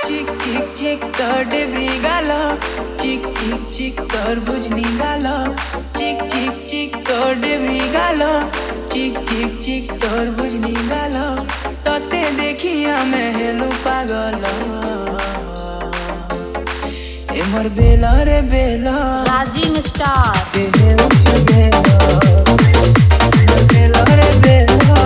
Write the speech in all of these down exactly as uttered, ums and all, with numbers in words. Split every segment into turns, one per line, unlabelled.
चिक चिक चिक तर डेब्री गाल चिक चिक चिक तर बुझनी गाल चिक चिक चिक तर डेब्री गाल चिक चिक चिक तर बुझनी गाल तते देखिया मैं हेलू पागल एमर बेला रे बेला
राजिंग स्टार
हेलू बेला रे बेला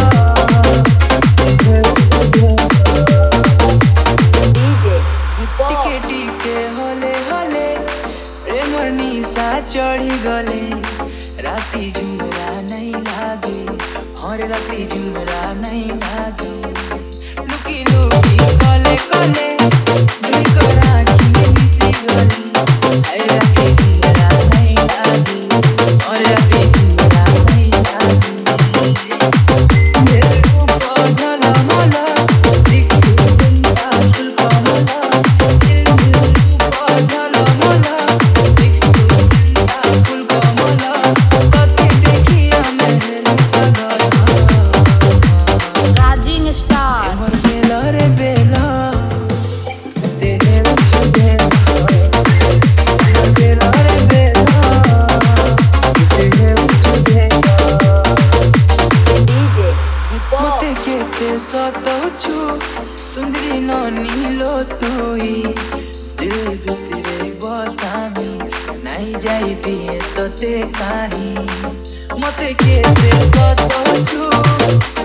टिके टिके हले हले प्रेमर निशा चढ़ी गले राती झुमरा नहीं लागे और राती झुमरा नहीं लागे लुकी लुकी कले कले दुई को राखी मिसी गली हाय राती झुमरा नहीं लागे और राती झुमरा नहीं लागे मेरे ऊपर ढला मला दिखसी बंदा फुल कमला
राजिंग स्टार
सुंदरी नानी लो तुई दिल भितरे बसामी नहीं जाई दिए तोते काही मते केते सतोचु